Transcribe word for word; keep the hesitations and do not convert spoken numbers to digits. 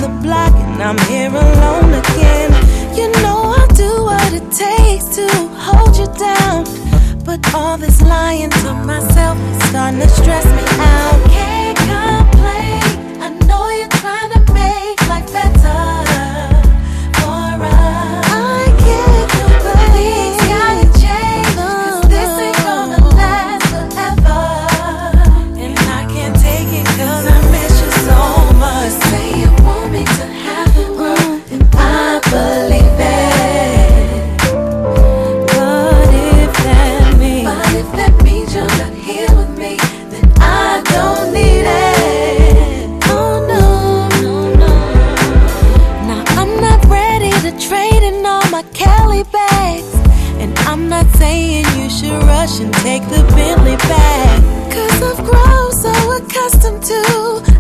the block and I'm here alone again. You know I'll do what it takes to hold you down, but all this lying to myself is starting to stress me out. Can't complain, I know you're trying to make life better for us. I can't complain, things gotta change, 'cause this ain't gonna last forever. And I can't take it 'cause I miss you so much. You say you want me to have it wrong, and I believe it. But if that means, but if that means you're not here with me, then I don't need it. Oh no, no, no. Now I'm not ready to trade in all my Cali bags, and I'm not saying you should rush and take the Bentley back, 'cause I've grown so accustomed to